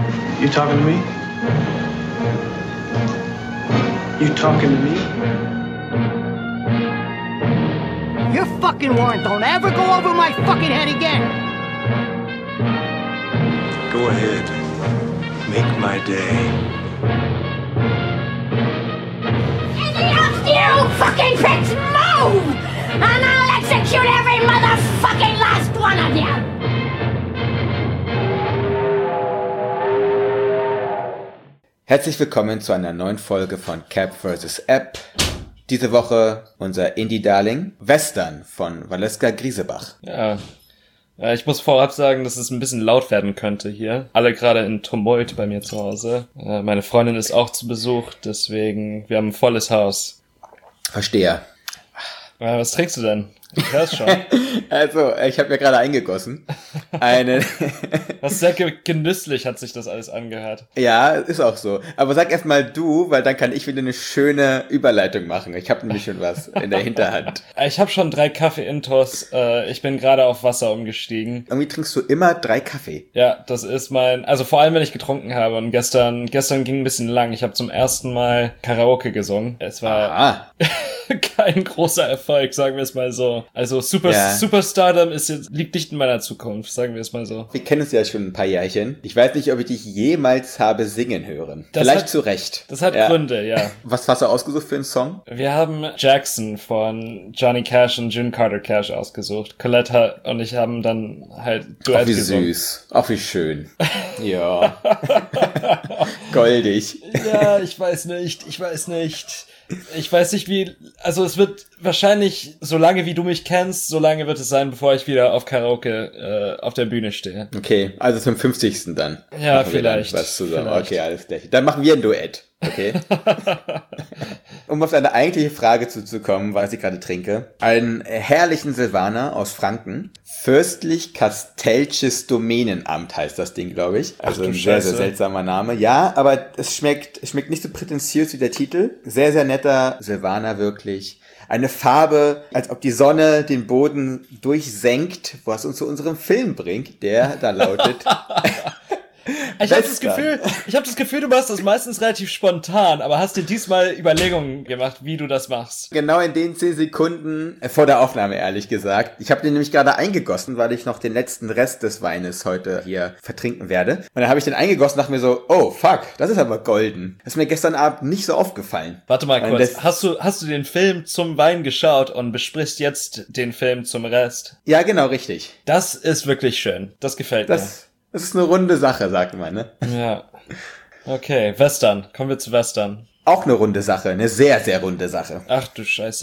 You talking to me? You talking to me? Your fucking warrant don't ever go over my fucking head again. Go ahead. Make my day. Any of you fucking pricks move! And I'll execute every motherfucking last one of you! Herzlich willkommen zu einer neuen Folge von Cap vs. App. Diese Woche unser Indie-Darling Western von Valeska Griesebach. Ja, ich muss vorab sagen, dass es ein bisschen laut werden könnte hier. Alle gerade in Tumult bei mir zu Hause. Meine Freundin ist auch zu Besuch, deswegen, wir haben ein volles Haus. Verstehe. Was trinkst du denn? Ich hör's schon. Also, ich habe mir gerade eingegossen. Was sehr genüsslich hat sich das alles angehört. Ja, ist auch so. Aber sag erst mal du, weil dann kann ich wieder eine schöne Überleitung machen. Ich habe nämlich schon was in der Hinterhand. Ich habe schon 3 Kaffee-Intos. Ich bin gerade auf Wasser umgestiegen. Irgendwie trinkst du immer 3 Kaffee. Ja, das ist also vor allem, wenn ich getrunken habe. Und gestern ging ein bisschen lang. Ich habe zum ersten Mal Karaoke gesungen. Es war kein großer Erfolg, sagen wir es mal so. Also Superstardom liegt nicht in meiner Zukunft, sagen wir es mal so. Wir kennen uns ja schon ein paar Jährchen. Ich weiß nicht, ob ich dich jemals habe singen hören. Vielleicht zu Recht. Das hat Gründe, ja. Was hast du ausgesucht für einen Song? Wir haben Jackson von Johnny Cash und June Carter Cash ausgesucht. Colette und ich haben dann halt Duett gesungen. Ach, wie süß. Ach, wie schön. Ja. Goldig. Ja, ich weiß nicht. Ich weiß nicht also es wird wahrscheinlich, solange wie du mich kennst, solange wird es sein, bevor ich wieder auf Karaoke auf der Bühne stehe. Okay, also zum 50. dann. Ja, vielleicht. Was zusammen. Vielleicht. Okay, alles klar. Dann machen wir ein Duett. Okay. Um auf deine eigentliche Frage zuzukommen, was ich gerade trinke. Einen herrlichen Silvaner aus Franken. Fürstlich-Kastellsches Domänenamt heißt das Ding, glaube ich. Also ein sehr, sehr seltsamer Name. Ja, aber es schmeckt nicht so prätentiös wie der Titel. Sehr, sehr netter Silvaner, wirklich. Eine Farbe, als ob die Sonne den Boden durchsenkt, was uns zu unserem Film bringt, der da lautet... Ich habe das Gefühl, du machst das meistens relativ spontan, aber hast dir diesmal Überlegungen gemacht, wie du das machst. Genau in den 10 Sekunden vor der Aufnahme, ehrlich gesagt. Ich habe den nämlich gerade eingegossen, weil ich noch den letzten Rest des Weines heute hier vertrinken werde. Und dann habe ich den eingegossen und dachte mir so, oh fuck, das ist aber golden. Das ist mir gestern Abend nicht so aufgefallen. Warte mal kurz, hast du den Film zum Wein geschaut und besprichst jetzt den Film zum Rest? Ja, genau, richtig. Das ist wirklich schön. Das gefällt mir. Das ist eine runde Sache, sagt man, ne? Ja. Okay, Western. Kommen wir zu Western. Auch eine runde Sache, eine sehr, sehr runde Sache. Ach du Scheiße,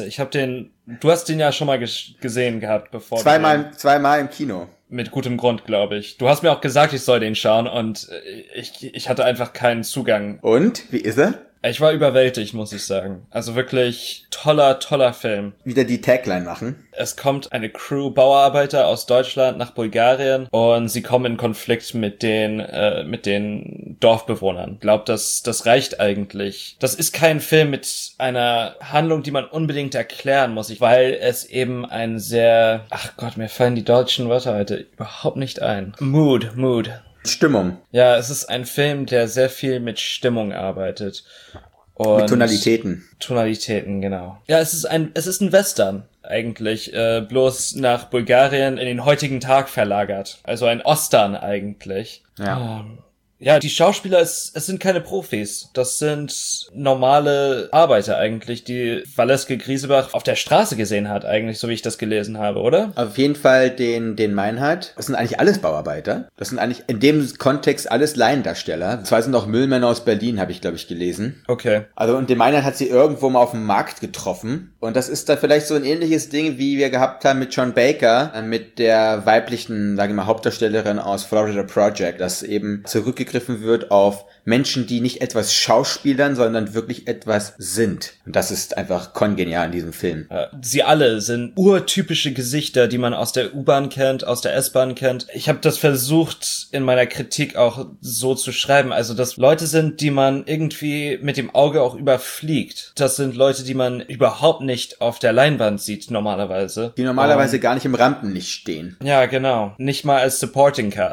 du hast den ja schon mal gesehen gehabt, bevor Zweimal im Kino. Mit gutem Grund, glaube ich. Du hast mir auch gesagt, ich soll den schauen und ich hatte einfach keinen Zugang. Und? Wie ist er? Ich war überwältigt, muss ich sagen. Also wirklich toller Film. Wieder die Tagline machen. Es kommt eine Crew Bauarbeiter aus Deutschland nach Bulgarien und sie kommen in Konflikt mit den Dorfbewohnern. Ich glaube, das reicht eigentlich. Das ist kein Film mit einer Handlung, die man unbedingt erklären muss, weil es eben ein sehr... Ach Gott, mir fallen die deutschen Wörter heute überhaupt nicht ein. Mood. Stimmung. Ja, es ist ein Film, der sehr viel mit Stimmung arbeitet. Und mit Tonalitäten. Tonalitäten, genau. Ja, es ist ein Western eigentlich, bloß nach Bulgarien in den heutigen Tag verlagert. Also ein Ostern eigentlich. Ja. Ja, die Schauspieler, es sind keine Profis. Das sind normale Arbeiter eigentlich, die Valeska Griesebach auf der Straße gesehen hat eigentlich, so wie ich das gelesen habe, oder? Auf jeden Fall den Meinhard. Das sind eigentlich alles Bauarbeiter. Das sind eigentlich in dem Kontext alles Laiendarsteller. Zwei sind auch Müllmänner aus Berlin, habe ich, glaube ich, gelesen. Okay. Also und den Meinhard hat sie irgendwo mal auf dem Markt getroffen. Und das ist da vielleicht so ein ähnliches Ding, wie wir gehabt haben mit John Baker, mit der weiblichen, sage ich mal, Hauptdarstellerin aus Florida Project, das eben zurückgegriffen wird auf Menschen, die nicht etwas schauspielern, sondern wirklich etwas sind. Und das ist einfach kongenial in diesem Film. Sie alle sind urtypische Gesichter, die man aus der U-Bahn kennt, aus der S-Bahn kennt. Ich habe das versucht, in meiner Kritik auch so zu schreiben. Also, dass Leute sind, die man irgendwie mit dem Auge auch überfliegt. Das sind Leute, die man überhaupt nicht auf der Leinwand sieht, normalerweise. Die normalerweise gar nicht im Rampenlicht stehen. Ja, genau. Nicht mal als Supporting Cast.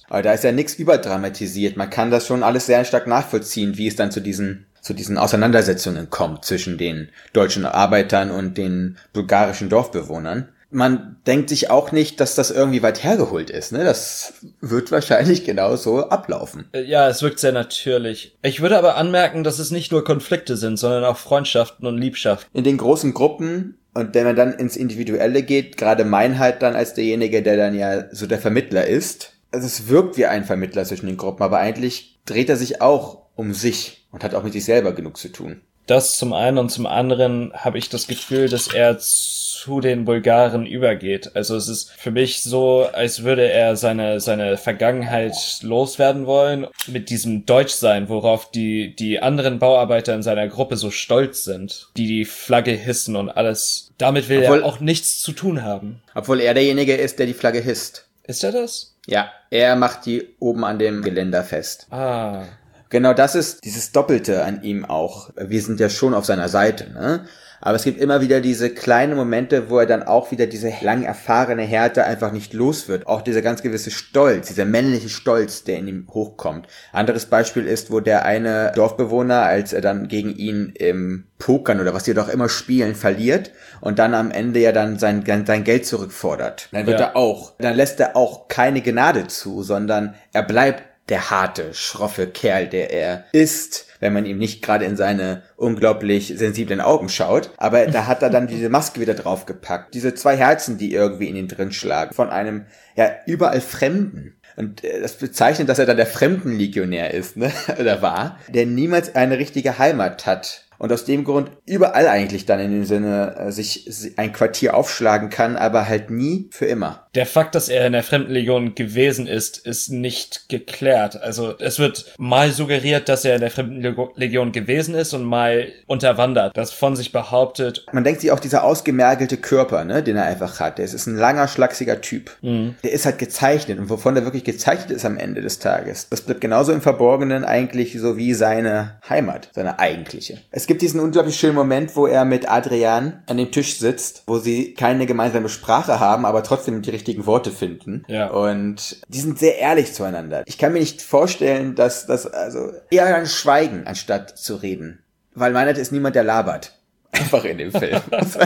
Aber da ist ja nichts überdramatisiert. Man kann das schon alles sehr stark nachvollziehen, wie es dann zu diesen Auseinandersetzungen kommt zwischen den deutschen Arbeitern und den bulgarischen Dorfbewohnern. Man denkt sich auch nicht, dass das irgendwie weit hergeholt ist, ne? Das wird wahrscheinlich genauso ablaufen. Ja, es wirkt sehr natürlich. Ich würde aber anmerken, dass es nicht nur Konflikte sind, sondern auch Freundschaften und Liebschaften. In den großen Gruppen, und wenn man dann ins Individuelle geht, gerade Meinheit dann als derjenige, der dann ja so der Vermittler ist. Also es wirkt wie ein Vermittler zwischen den Gruppen, aber eigentlich dreht er sich auch um sich und hat auch mit sich selber genug zu tun. Das zum einen und zum anderen habe ich das Gefühl, dass er zu den Bulgaren übergeht. Also es ist für mich so, als würde er seine Vergangenheit loswerden wollen mit diesem Deutschsein, worauf die anderen Bauarbeiter in seiner Gruppe so stolz sind, die Flagge hissen und alles. Damit will er auch nichts zu tun haben. Obwohl er derjenige ist, der die Flagge hisst. Ist er das? Ja, er macht die oben an dem Geländer fest. Ah. Genau, das ist dieses Doppelte an ihm auch. Wir sind ja schon auf seiner Seite, ne? Aber es gibt immer wieder diese kleinen Momente, wo er dann auch wieder diese lang erfahrene Härte einfach nicht los wird. Auch dieser ganz gewisse Stolz, dieser männliche Stolz, der in ihm hochkommt. Anderes Beispiel ist, wo der eine Dorfbewohner, als er dann gegen ihn im Pokern oder was die doch immer spielen, verliert und dann am Ende ja dann sein Geld zurückfordert. Dann lässt er auch keine Gnade zu, sondern er bleibt der harte, schroffe Kerl, der er ist, wenn man ihm nicht gerade in seine unglaublich sensiblen Augen schaut. Aber da hat er dann diese Maske wieder draufgepackt. Diese 2 Herzen, die irgendwie in ihn drin schlagen. Von einem, ja, überall Fremden. Und das bezeichnet, dass er dann der Fremdenlegionär ist, ne? Oder war. Der niemals eine richtige Heimat hat. Und aus dem Grund überall eigentlich dann in dem Sinne sich ein Quartier aufschlagen kann, aber halt nie für immer. Der Fakt, dass er in der Fremdenlegion gewesen ist nicht geklärt. Also es wird mal suggeriert, dass er in der Fremdenlegion gewesen ist und mal unterwandert, das von sich behauptet. Man denkt sich auch, dieser ausgemergelte Körper, ne, den er einfach hat, der ist ein langer, schlachsiger Typ. Mhm. Der ist halt gezeichnet und wovon er wirklich gezeichnet ist am Ende des Tages. Das bleibt genauso im Verborgenen eigentlich so wie seine Heimat, seine eigentliche. Es gibt diesen unglaublich schönen Moment, wo er mit Adrian an dem Tisch sitzt, wo sie keine gemeinsame Sprache haben, aber trotzdem die richtigen Worte finden. Ja. Und die sind sehr ehrlich zueinander. Ich kann mir nicht vorstellen, dass das also eher ein Schweigen, anstatt zu reden. Weil Meinert ist niemand, der labert. Einfach in dem Film.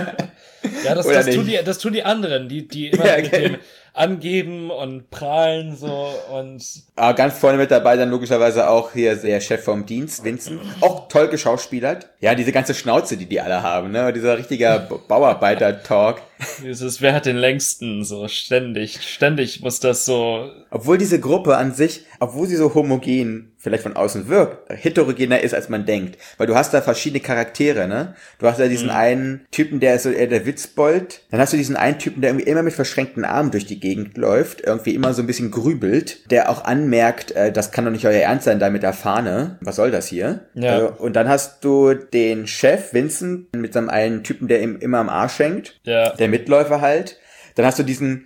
Ja, das tun die anderen, die immer mit dem angeben und prahlen so und... Aber ganz vorne mit dabei dann logischerweise auch hier der Chef vom Dienst, Vincent. Auch toll geschauspielert. Ja, diese ganze Schnauze, die alle haben, ne? Dieser richtiger Bauarbeiter-Talk. Wer hat den längsten, so ständig muss das so... Obwohl diese Gruppe an sich, obwohl sie so homogen vielleicht von außen wirkt, heterogener ist, als man denkt. Weil du hast da verschiedene Charaktere, ne? Du hast ja diesen einen Typen, der ist so eher der Witzbold. Dann hast du diesen einen Typen, der irgendwie immer mit verschränkten Armen durch die Gegend läuft, irgendwie immer so ein bisschen grübelt, der auch anmerkt, das kann doch nicht euer Ernst sein, da mit der Fahne. Was soll das hier? Ja. Und dann hast du den Chef, Vincent, mit seinem einen Typen, der ihm immer am Arsch hängt. Ja. Der Mitläufer halt. Dann hast du diesen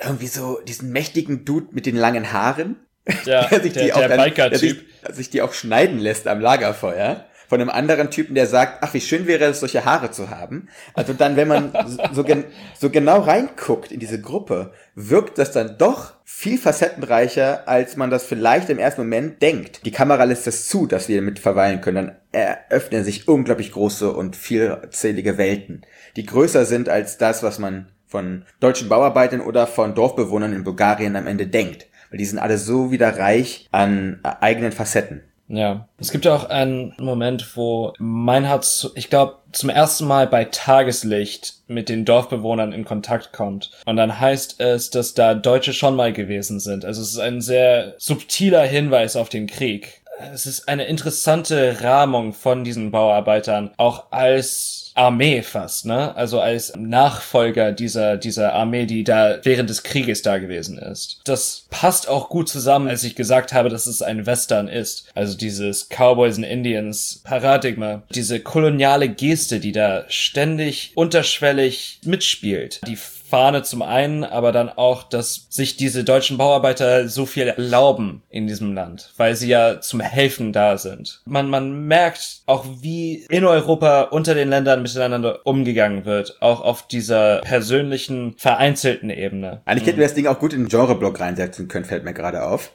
mächtigen Dude mit den langen Haaren. Ja, der Biker-Typ. Der sich die auch schneiden lässt am Lagerfeuer. Von einem anderen Typen, der sagt, ach, wie schön wäre es, solche Haare zu haben. Also dann, wenn man so genau reinguckt in diese Gruppe, wirkt das dann doch viel facettenreicher, als man das vielleicht im ersten Moment denkt. Die Kamera lässt das zu, dass wir damit verweilen können. Dann eröffnen sich unglaublich große und vielzählige Welten, die größer sind als das, was man von deutschen Bauarbeitern oder von Dorfbewohnern in Bulgarien am Ende denkt. Weil die sind alle so wieder reich an eigenen Facetten. Ja, es gibt ja auch einen Moment, wo Meinhard, ich glaube, zum ersten Mal bei Tageslicht mit den Dorfbewohnern in Kontakt kommt. Und dann heißt es, dass da Deutsche schon mal gewesen sind. Also es ist ein sehr subtiler Hinweis auf den Krieg. Es ist eine interessante Rahmung von diesen Bauarbeitern, auch als Armee fast, ne? Also als Nachfolger dieser Armee, die da während des Krieges da gewesen ist. Das passt auch gut zusammen, als ich gesagt habe, dass es ein Western ist. Also dieses Cowboys and Indians Paradigma. Diese koloniale Geste, die da ständig unterschwellig mitspielt. Die Fahne zum einen, aber dann auch, dass sich diese deutschen Bauarbeiter so viel erlauben in diesem Land, weil sie ja zum Helfen da sind. Man merkt auch, wie in Europa unter den Ländern miteinander umgegangen wird, auch auf dieser persönlichen, vereinzelten Ebene. Eigentlich hätten wir das Ding auch gut in den Genreblock reinsetzen können, fällt mir gerade auf.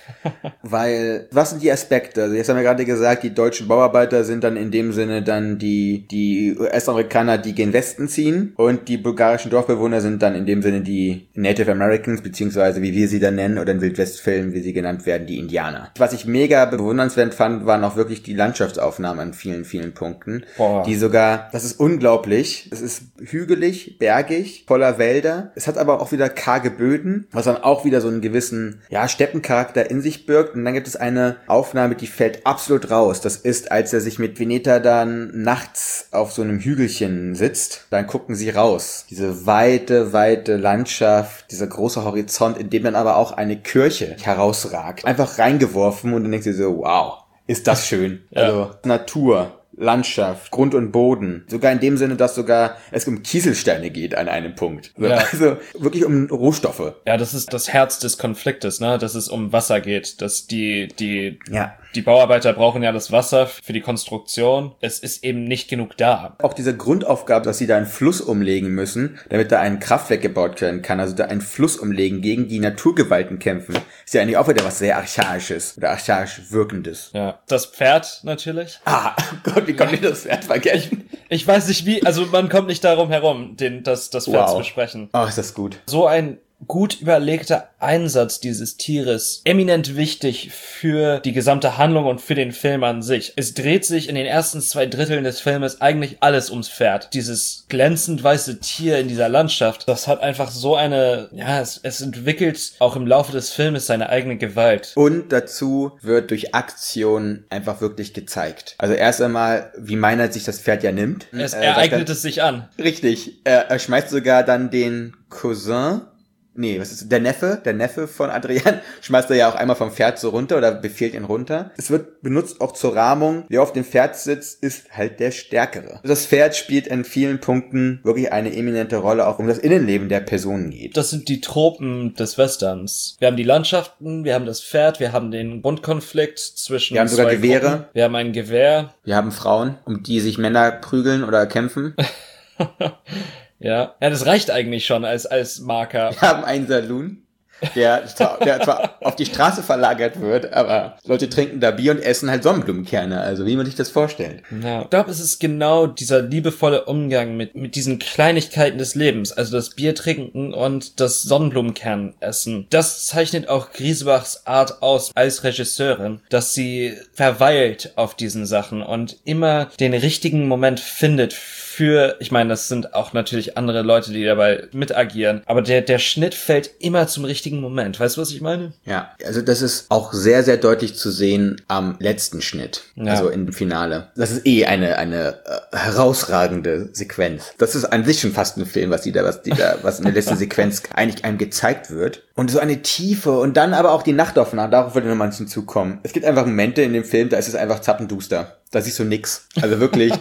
Weil, was sind die Aspekte? Also jetzt haben wir gerade gesagt, die deutschen Bauarbeiter sind dann in dem Sinne dann die US-Amerikaner, die gen Westen ziehen, und die bulgarischen Dorfbewohner sind dann in dem Sinne die Native Americans, beziehungsweise wie wir sie dann nennen, oder in Wildwestfilmen, wie sie genannt werden, die Indianer. Was ich mega bewundernswert fand, waren auch wirklich die Landschaftsaufnahmen an vielen, vielen Punkten. Boah. Die sogar, das ist unglaublich, es ist hügelig, bergig, voller Wälder. Es hat aber auch wieder karge Böden, was dann auch wieder so einen gewissen, ja, Steppencharakter in sich birgt. Und dann gibt es eine Aufnahme, die fällt absolut raus. Das ist, als er sich mit Veneta dann nachts auf so einem Hügelchen sitzt, dann gucken sie raus. Diese weite, weite Landschaft, dieser große Horizont, in dem dann aber auch eine Kirche herausragt. Einfach reingeworfen und dann denkst du so, wow, ist das schön. Ja. Also Natur, Landschaft, Grund und Boden. Sogar in dem Sinne, dass sogar es um Kieselsteine geht an einem Punkt. Ja. Also wirklich um Rohstoffe. Ja, das ist das Herz des Konfliktes, ne? Dass es um Wasser geht, dass die Bauarbeiter brauchen ja das Wasser für die Konstruktion. Es ist eben nicht genug da. Auch diese Grundaufgabe, dass sie da einen Fluss umlegen müssen, damit da ein Kraftwerk gebaut werden kann, also da einen Fluss umlegen, gegen die Naturgewalten kämpfen, ist ja eigentlich auch wieder was sehr Archaisches oder archaisch Wirkendes. Ja. Das Pferd natürlich. Ah, Gott, wie konnte ich das Pferd vergessen? Ich weiß nicht wie, also man kommt nicht darum herum, das Pferd zu besprechen. Oh, ist das gut. So ein gut überlegter Einsatz dieses Tieres, eminent wichtig für die gesamte Handlung und für den Film an sich. Es dreht sich in den ersten 2 Dritteln des Filmes eigentlich alles ums Pferd. Dieses glänzend weiße Tier in dieser Landschaft, das hat einfach so eine, ja, es entwickelt auch im Laufe des Filmes seine eigene Gewalt. Und dazu wird durch Aktion einfach wirklich gezeigt. Also erst einmal, wie Meinert sich das Pferd ja nimmt. Er eignet es sich an. Richtig. Er schmeißt sogar dann den Cousin, der Neffe von Adrian, schmeißt er ja auch einmal vom Pferd so runter oder befehlt ihn runter. Es wird benutzt auch zur Rahmung. Wer auf dem Pferd sitzt, ist halt der Stärkere. Das Pferd spielt in vielen Punkten wirklich eine eminente Rolle, auch um das Innenleben der Personen geht. Das sind die Tropen des Westerns. Wir haben die Landschaften, wir haben das Pferd, wir haben den Grundkonflikt zwischen Wir haben sogar Gewehre. Gruppen. Wir haben ein Gewehr. Wir haben Frauen, um die sich Männer prügeln oder kämpfen. Ja, das reicht eigentlich schon als Marker. Wir haben einen Saloon, der zwar auf die Straße verlagert wird, aber Leute trinken da Bier und essen halt Sonnenblumenkerne. Also wie man sich das vorstellt. Ja. Ich glaube, es ist genau dieser liebevolle Umgang mit diesen Kleinigkeiten des Lebens. Also das Bier trinken und das Sonnenblumenkern essen. Das zeichnet auch Griesbachs Art aus als Regisseurin, dass sie verweilt auf diesen Sachen und immer den richtigen Moment findet ich meine, das sind auch natürlich andere Leute, die dabei mit agieren, aber der Schnitt fällt immer zum richtigen Moment. Weißt du, was ich meine? Ja, also das ist auch sehr, sehr deutlich zu sehen am letzten Schnitt, ja. Also im Finale. Das ist eine herausragende Sequenz. Das ist an sich schon fast ein Film, was in der letzten Sequenz eigentlich einem gezeigt wird. Und so eine Tiefe und dann aber auch die Nachtaufnahmen, darauf würde noch mal hinzukommen. Es gibt einfach Momente in dem Film, da ist es einfach zappenduster. Da siehst du nix. Also wirklich.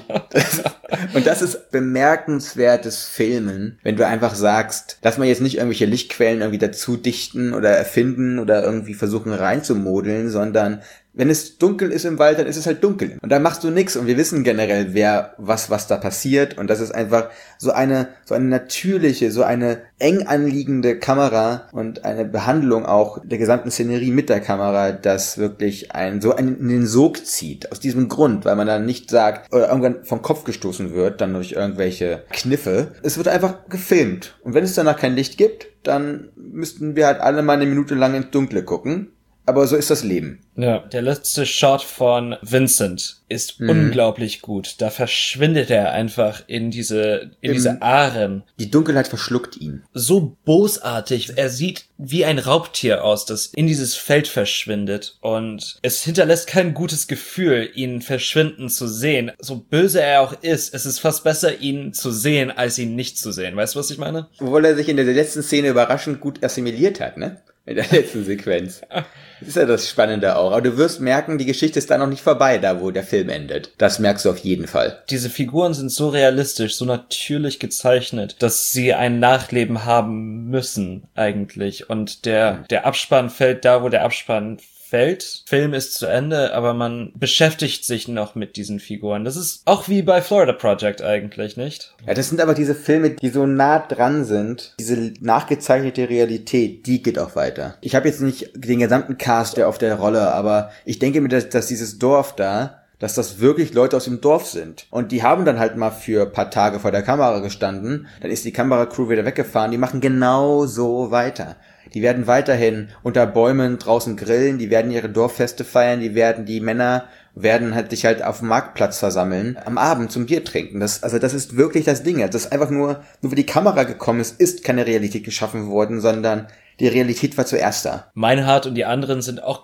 Und das ist bemerkenswertes Filmen, wenn du einfach sagst, lass mal jetzt nicht irgendwelche Lichtquellen irgendwie dazu dichten oder erfinden oder irgendwie versuchen reinzumodeln, sondern wenn es dunkel ist im Wald, dann ist es halt dunkel. Und dann machst du nix. Und wir wissen generell, was da passiert. Und das ist einfach so eine natürliche, so eine eng anliegende Kamera und eine Behandlung auch der gesamten Szenerie mit der Kamera, das wirklich in den Sog zieht. Aus diesem Grund, weil man dann nicht sagt, oder irgendwann vom Kopf gestoßen wird, dann durch irgendwelche Kniffe. Es wird einfach gefilmt. Und wenn es danach kein Licht gibt, dann müssten wir halt alle mal eine Minute lang ins Dunkle gucken. Aber so ist das Leben. Ja, der letzte Shot von Vincent ist unglaublich gut. Da verschwindet er einfach in diese Aaren. Die Dunkelheit verschluckt ihn. So bosartig. Er sieht wie ein Raubtier aus, das in dieses Feld verschwindet. Und es hinterlässt kein gutes Gefühl, ihn verschwinden zu sehen. So böse er auch ist, es ist fast besser, ihn zu sehen, als ihn nicht zu sehen. Weißt du, was ich meine? Obwohl er sich in der letzten Szene überraschend gut assimiliert hat, ne? In der letzten Sequenz. Das ist ja das Spannende auch. Aber du wirst merken, die Geschichte ist da noch nicht vorbei, da wo der Film endet. Das merkst du auf jeden Fall. Diese Figuren sind so realistisch, so natürlich gezeichnet, dass sie ein Nachleben haben müssen eigentlich. Und der Abspann fällt da, wo der Abspann fällt. Film ist zu Ende, aber man beschäftigt sich noch mit diesen Figuren. Das ist auch wie bei Florida Project eigentlich, nicht? Ja, das sind aber diese Filme, die so nah dran sind. Diese nachgezeichnete Realität, die geht auch weiter. Ich habe jetzt nicht den gesamten Cast auf der Rolle, aber ich denke mir, dass dieses Dorf da, dass das wirklich Leute aus dem Dorf sind. Und die haben dann halt mal für ein paar Tage vor der Kamera gestanden, dann ist die Kameracrew wieder weggefahren, die machen genau so weiter. Die werden weiterhin unter Bäumen draußen grillen, die werden ihre Dorffeste feiern, die Männer werden halt sich halt auf dem Marktplatz versammeln, am Abend zum Bier trinken. Das ist wirklich das Ding. Das ist einfach nur weil die Kamera gekommen ist keine Realität geschaffen worden, sondern die Realität war zuerst da. Meinhard und die anderen sind auch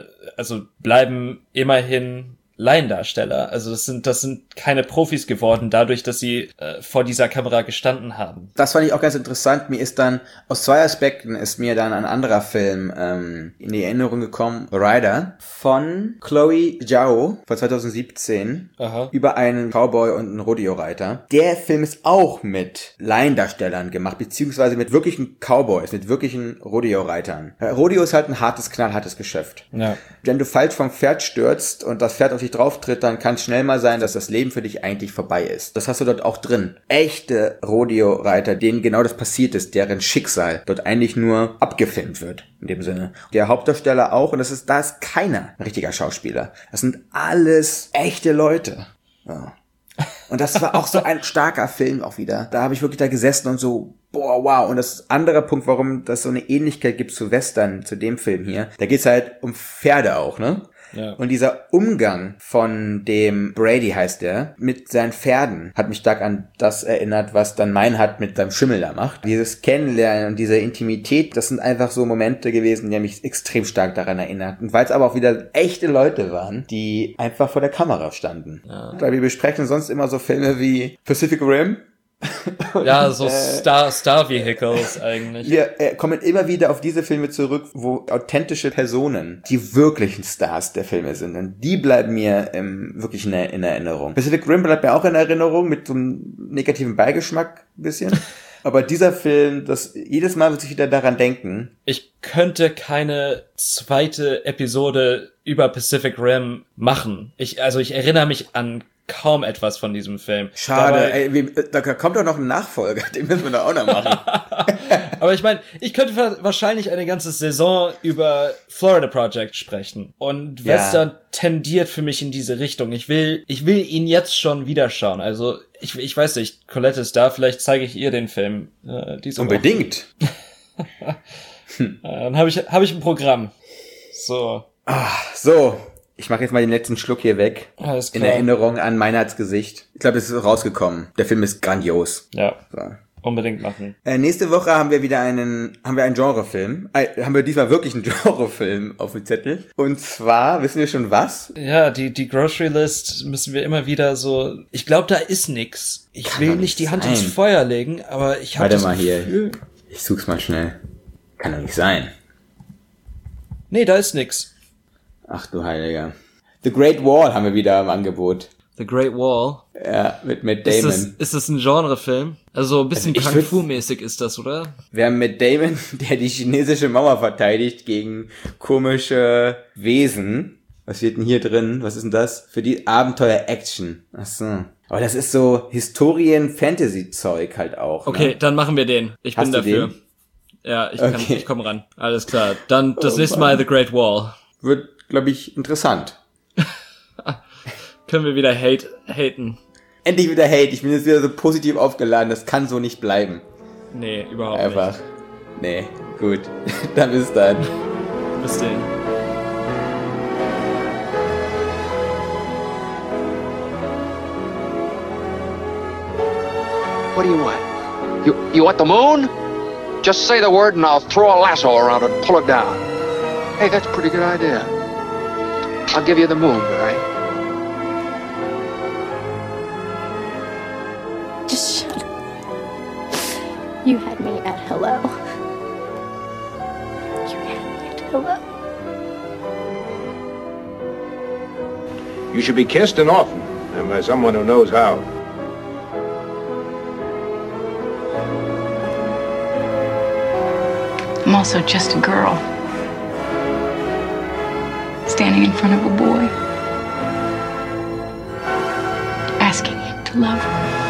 bleiben immerhin Laiendarsteller. Also das sind keine Profis geworden, dadurch, dass sie vor dieser Kamera gestanden haben. Das fand ich auch ganz interessant. Mir ist dann, aus 2 Aspekten ist mir dann ein anderer Film in die Erinnerung gekommen. Rider von Chloe Zhao von 2017. Aha. Über einen Cowboy und einen Rodeo-Reiter. Der Film ist auch mit Laiendarstellern gemacht, beziehungsweise mit wirklichen Cowboys, mit wirklichen Rodeo-Reitern. Rodeo ist halt ein knallhartes Geschäft. Ja. Wenn du falsch vom Pferd stürzt und das Pferd auf dich drauf tritt, dann kann es schnell mal sein, dass das Leben für dich eigentlich vorbei ist. Das hast du dort auch drin. Echte Rodeo-Reiter, denen genau das passiert ist, deren Schicksal dort eigentlich nur abgefilmt wird, in dem Sinne. Der Hauptdarsteller auch, und da ist keiner ein richtiger Schauspieler. Das sind alles echte Leute. Ja. Und das war auch so ein starker Film auch wieder. Da habe ich wirklich da gesessen und so, boah, wow. Und das andere Punkt, warum das so eine Ähnlichkeit gibt zu Western, zu dem Film hier, da geht's halt um Pferde auch, ne? Ja. Und dieser Umgang von dem Brady, heißt der, mit seinen Pferden, hat mich stark an das erinnert, was dann Meinhard mit seinem Schimmel da macht. Dieses Kennenlernen und diese Intimität, das sind einfach so Momente gewesen, die mich extrem stark daran erinnert. Und weil es aber auch wieder echte Leute waren, die einfach vor der Kamera standen. Ja. Weil wir besprechen sonst immer so Filme wie Pacific Rim. Ja, so Star Vehicles eigentlich. Wir kommen immer wieder auf diese Filme zurück, wo authentische Personen die wirklichen Stars der Filme sind. Und die bleiben mir wirklich in Erinnerung. Pacific Rim bleibt mir auch in Erinnerung mit so einem negativen Beigeschmack ein bisschen. Aber dieser Film, jedes Mal muss ich wieder daran denken. Ich könnte keine zweite Episode über Pacific Rim machen. Ich erinnere mich an kaum etwas von diesem Film. Schade, da kommt doch noch ein Nachfolger, den müssen wir doch auch noch machen. Aber ich meine, ich könnte wahrscheinlich eine ganze Saison über Florida Project sprechen. Und Western tendiert für mich in diese Richtung. Ich will ihn jetzt schon wieder schauen. Also, ich weiß nicht, Colette ist da, vielleicht zeige ich ihr den Film. Unbedingt. Dann habe ich ein Programm. So. So. Ich mache jetzt mal den letzten Schluck hier weg. Alles klar. In Erinnerung an Meinhards Gesicht. Ich glaube, es ist rausgekommen. Der Film ist grandios. Ja. So. Unbedingt machen. Nächste Woche haben wir wieder einen Genrefilm. Haben wir diesmal wirklich einen Genrefilm auf dem Zettel. Und zwar, wissen wir schon was? Ja, die Grocery List müssen wir immer wieder so, ich glaube, da ist nix. Ich will nicht die Hand ins Feuer legen, aber ich habe das Gefühl. Ich such's mal schnell. Kann doch nicht sein. Nee, da ist nix. Ach du Heiliger. The Great Wall haben wir wieder im Angebot. The Great Wall? Ja, mit Matt Damon. Ist das ein Genrefilm? Also ein bisschen Kung Fu-mäßig ist das, oder? Wir haben Matt Damon, der die chinesische Mauer verteidigt gegen komische Wesen. Was wird denn hier drin? Was ist denn das? Für die Abenteuer-Action. Ach so. Aber das ist so Historien-Fantasy-Zeug halt auch. Okay, ne? Dann machen wir den. Ich bin dafür. Ja, ich komme ran. Alles klar. Dann das nächste Mal The Great Wall. Wird, glaube ich, interessant. Können wir wieder haten. Endlich wieder Hate. Ich bin jetzt wieder so positiv aufgeladen. Das kann so nicht bleiben. Nee, überhaupt Einfach. nicht. Nee, gut. Dann bis dann. Bis dann. What do you want? You want the moon? Just say the word and I'll throw a lasso around it and pull it down. Hey, that's a pretty good idea. I'll give you the moon, all right? Just shut up. You had me at hello. You're I love you. You should be kissed and often, and by someone who knows how. I'm also just a girl, standing in front of a boy, asking him to love her.